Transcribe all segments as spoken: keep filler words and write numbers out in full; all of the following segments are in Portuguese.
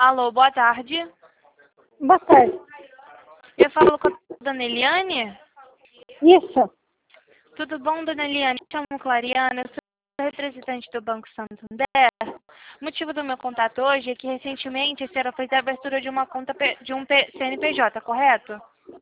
Alô, boa tarde. Boa tarde. Eu falo com a dona Eliane? Isso. Tudo bom, dona Eliane? Me chamo Clariana, eu sou representante do Banco Santander. O motivo do meu contato hoje é que recentemente a senhora fez a abertura de uma conta P- de um P- C N P J, correto?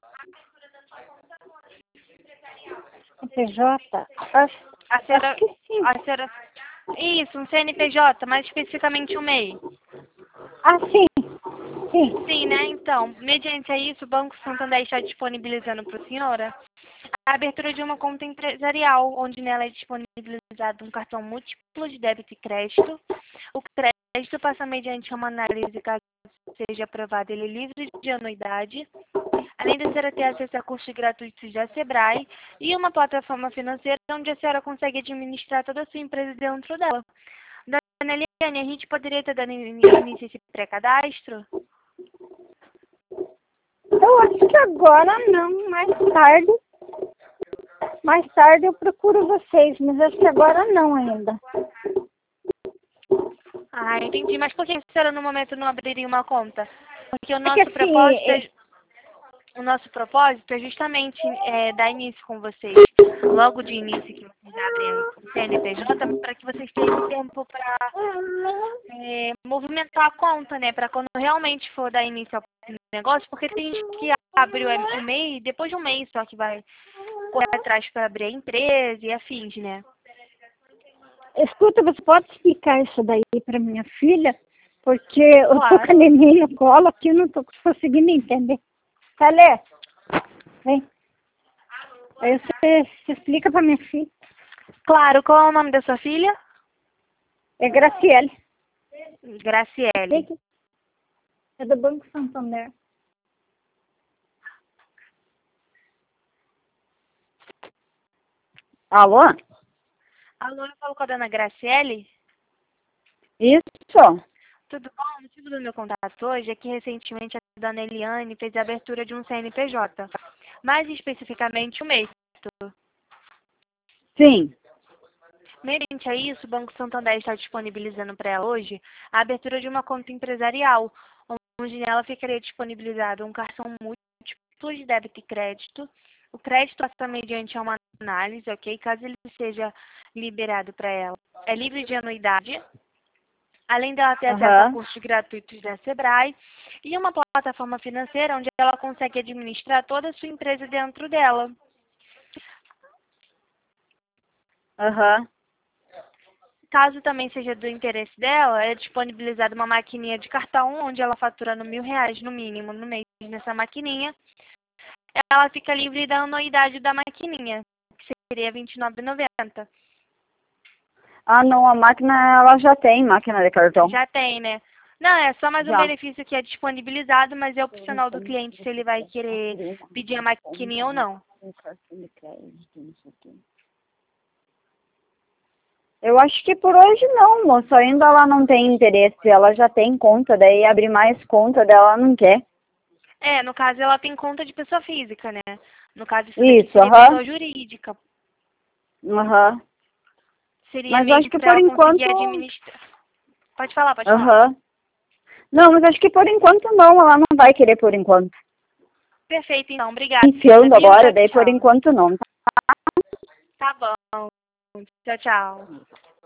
P J? Acho, A senhora, acho que sim. a senhora, isso, um C N P J, mais especificamente um M E I. Ah, sim. Sim. Sim, né? Então, mediante a isso, o Banco Santander está disponibilizando para a senhora a abertura de uma conta empresarial, onde nela é disponibilizado um cartão múltiplo de débito e crédito. O crédito passa mediante uma análise, caso seja aprovado, ele é livre de anuidade. Além de a senhora ter acesso a cursos gratuitos da Sebrae e uma plataforma financeira onde a senhora consegue administrar toda a sua empresa dentro dela. Dona Eliane, a gente poderia estar dando início a esse pré-cadastro? Eu acho que agora não, mais tarde. Mais tarde eu procuro vocês, mas acho que agora não ainda. Ah, entendi. Mas por que a senhora no momento não abriria uma conta? Porque o É que nosso assim, propósito é- é, o nosso propósito é justamente é, dar início com vocês. Logo de início que vocês abrem o C N P J, para que vocês tenham tempo para é, movimentar a conta, né? Para quando realmente for dar início ao negócio, porque tem gente que abre o o M E I depois de um mês só que vai correr atrás para abrir a empresa e afins, né? escuta, você pode explicar isso daí para minha filha? Porque eu tô com a Claro. neném no colo aqui e não tô conseguindo entender. Calé, vem. Aí você, você explica para minha filha. Claro, qual é o nome da sua filha? É Graciele. Graciele. Vem. É do Banco Santander. Alô? Alô, eu falo com a dona Graciele? Isso. Tudo bom? O motivo do meu contato hoje é que recentemente a dona Eliane fez a abertura de um C N P J, mais especificamente o M E I. Sim. Mediante a isso, o Banco Santander está disponibilizando para ela hoje a abertura de uma conta empresarial, onde nela ficaria disponibilizado um cartão múltiplo de débito e crédito. O crédito passa mediante uma análise, ok? Caso ele seja liberado para ela. É livre de anuidade. Além dela ter acesso a Aham. cursos gratuitos da Sebrae e uma plataforma financeira onde ela consegue administrar toda a sua empresa dentro dela. Aham. Caso também seja do interesse dela, é disponibilizada uma maquininha de cartão onde ela faturando mil reais no mínimo no mês nessa maquininha. Ela fica livre da anuidade da maquininha, que seria vinte e nove reais e noventa centavos. Ah, não, a máquina, ela já tem máquina de cartão. Já tem, né? Não, é só mais um Já. benefício que é disponibilizado, mas é opcional do cliente se ele vai querer pedir a maquininha ou não. Eu acho que por hoje não, moço. Ainda ela não tem interesse. Ela já tem conta, daí abrir mais conta dela não quer. É, no caso ela tem conta de pessoa física, né? No caso isso daqui Isso, seria aham. pessoa jurídica. Aham. Seria Mas eu acho mesmo que para por ela conseguir enquanto. administrar. Pode falar, pode falar. Aham. Não, mas acho que por enquanto não. Ela não vai querer por enquanto. Perfeito, então. Obrigada, Iniciando viu? agora, Tchau, daí por tchau. enquanto não. Tá bom. Tchau, tchau.